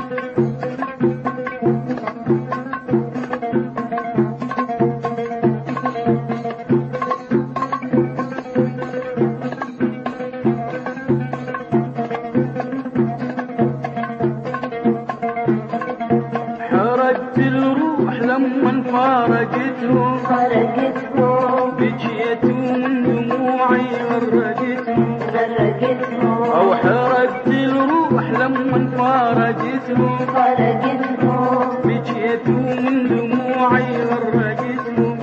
حرقت الروح لما فارقتهم بجيت من دموعي غرقتهم أو حرقت الروح لما فارقتهم بجيت من دموعي غرقتهم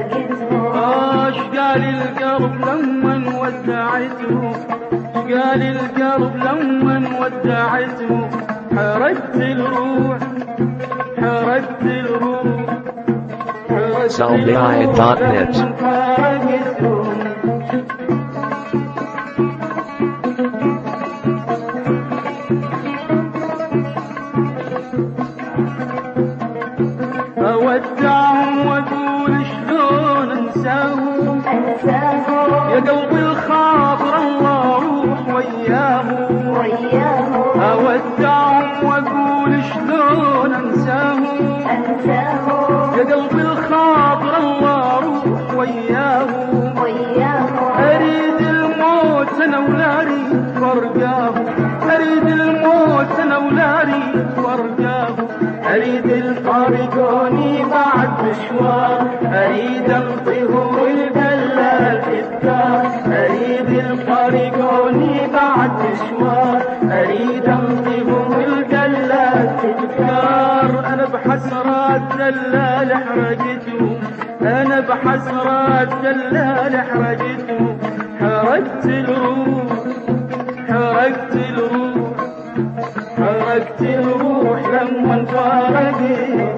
قال القلب لما ودعتهم قال القلب لما ودعتهم حرقت الروح حرقت الروح Salvii.net. أودعهم وأقول شلون أنساهم يا قلبي الخاطر الله روح وياهم أودعهم وأقول شلون أنساهم يا قلبي الخاطر الله روح وياهم أريد الموت أنا ولا أريد فرقاهم أريد الموت أنا ولا أريد فرقاهم أريد الفارقوني بعد مشوار أريد أنطيهم والدلال تذكار أريد الفارقوني بعد مشوار أريد أنطيهم والدلال تذكار أنا بحسرات دلال حرقتهم أنا بحسرات دلال حرقتهم حرقت الروح حرقت الروح حرقت الروح لما فارقت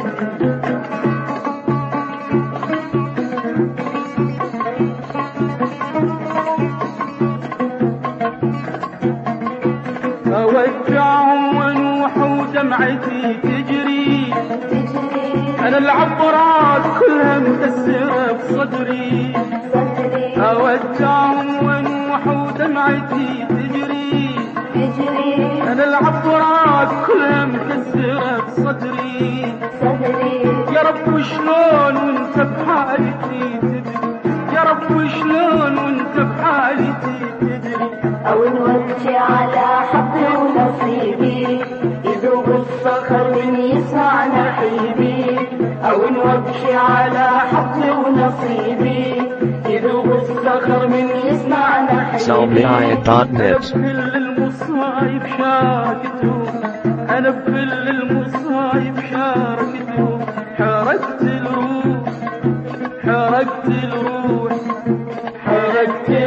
أودعهم ونوح ودمعتي تجري أنا العبرات كلها مكسرة بصدري أودعهم ونوح ودمعتي تجري أنا العبرات كلها مكسرة بصدري يا رب شلون وانت بحالتي تدري يا رب شلون وانت بحالتي تدري أو نوجه على حظي ونصيبي يذوب الصخر من يسمع نحيبي أو نوجه على حظي ونصيبي يذوب الصخر من يسمع نحيبي Salvii.net. بكل المصايب شاركتهم أنا بكل المصايب شاركتهم حرقت الروح حرقت الروح حرقت